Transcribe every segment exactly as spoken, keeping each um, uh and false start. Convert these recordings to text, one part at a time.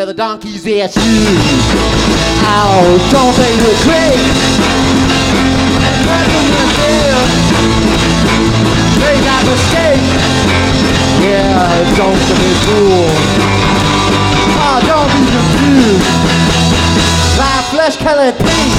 where the donkeys ask you. Oh, don't they look great? And nothing to feel. They got mistake. Yeah, don't be fooled. Oh, don't be confused by flesh-colored paint.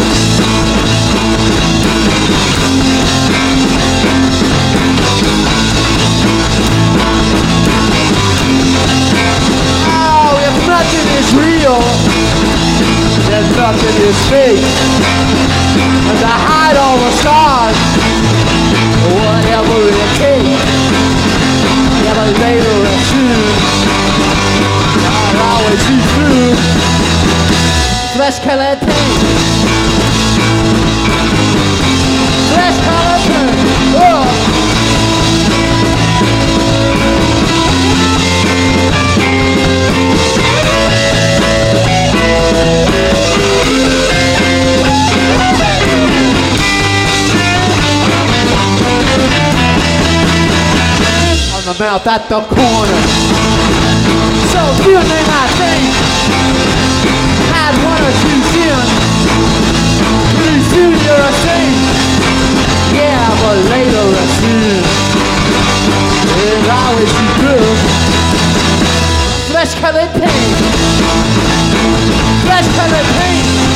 Oh, if nothing is real, then nothing is fake. And to hide all the stars, whatever it takes. Yeah, but later or soon, I'll always see through flesh-colored paint. Flesh-colored paint. Oh. On the mouth at the corner. So you name I think had one or two sins. Pretty soon you're a saint. Yeah, but later a sin. It'll always be true. Flesh-colored paint. Flesh-colored paint.